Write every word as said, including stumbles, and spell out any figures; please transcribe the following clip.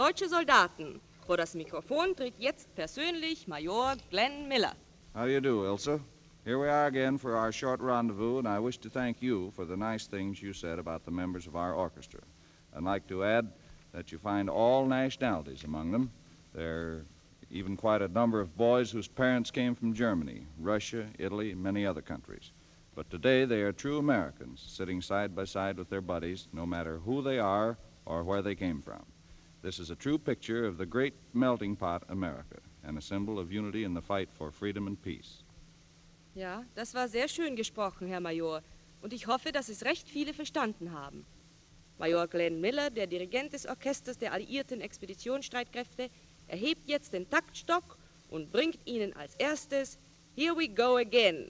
deutsche Soldaten. Vor das Mikrofon tritt jetzt persönlich Major Glenn Miller. How do you do, Ilsa? Here we are again for our short rendezvous, and I wish to thank you for the nice things you said about the members of our orchestra. I'd like to add that you find all nationalities among them. There are even quite a number of boys whose parents came from Germany, Russia, Italy, and many other countries. But today they are true Americans, sitting side by side with their buddies, no matter who they are or where they came from. This is a true picture of the great melting pot America, and a symbol of unity in the fight for freedom and peace. Ja, das war sehr schön gesprochen, Herr Major. Und ich hoffe, dass es recht viele verstanden haben. Major Glenn Miller, der Dirigent des Orchesters der alliierten Expeditionsstreitkräfte, erhebt jetzt den Taktstock und bringt Ihnen als erstes Here We Go Again